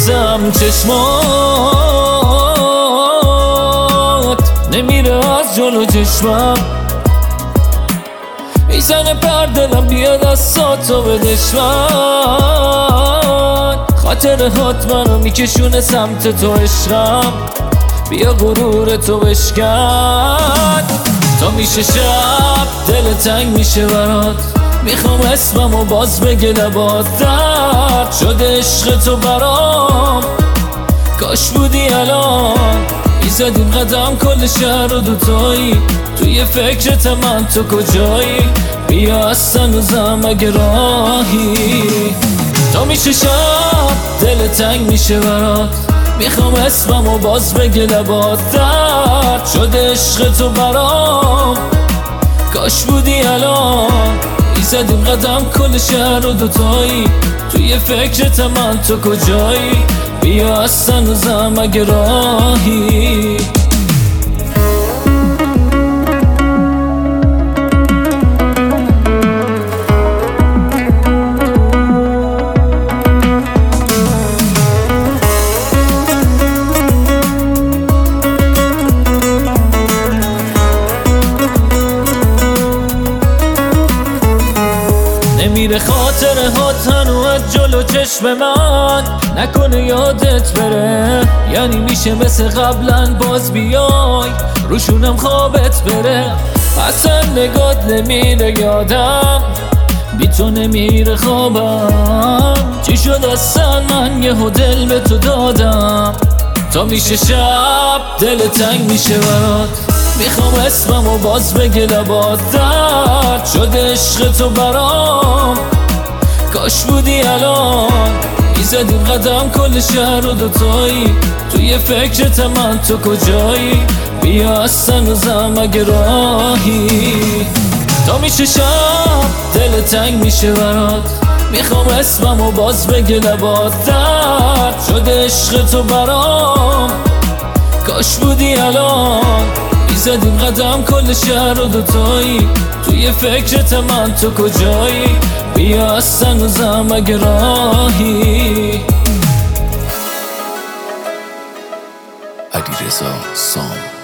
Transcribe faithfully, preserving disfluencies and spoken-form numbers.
میبوسم چشمات نمیره از جلو چشمم، میزنه پر دلم بیاد از ساتو به دشمن. خاطرهات منو میکشونه سمت تو عشقم، بیا غرور تو بشکن. تا میشه شب دل تنگ میشه برات، میخوام اسممو باز بگه لبات. درد شده عشق تو برام، کاش بودی الان. میزدیم قدم کل شهر رو دوتایی، توی فکرت من تو کجایی؟ بیا از هنوزم اگه راهی. تا میشه شب دل تنگ میشه برات، میخوام اسممو باز بگه لبات. درد شده عشق تو برام، کاش بودی الان. میزدیم قدم کل شهر رو دوتایی، توی فکرت من تو کجایی؟ بیا از هنوزم اگه راهی. نمیره خاطرهات هنو از جلو چشم من، نکنه یادت بره. یعنی میشه مثل قبلا باز بیای، روشونم خوابت بره. اصلا نگات نمیره یادم، بی تو نمیره خوابم. چی شد اصلا من یهو دل به تو دادم؟ تا میشه شب دل تنگ میشه برات، میخوام اسممو باز بگه لبات. درد شده عشق تو برام، کاش بودی الان. میزدیم قدم کل شهر رو دوتایی، توی فکرت من تو کجایی؟ بیا از هنوزم اگه راهی. تا میشه شب دل تنگ میشه برات، میخوام اسممو باز بگه لبات. درد شده عشق تو برام، کاش بودی الان. میزدیم قدم کل شهر رو دوتایی، توی فکرت من تو کجایی؟ بیا از هنوزم اگه راهی. علیرضا سام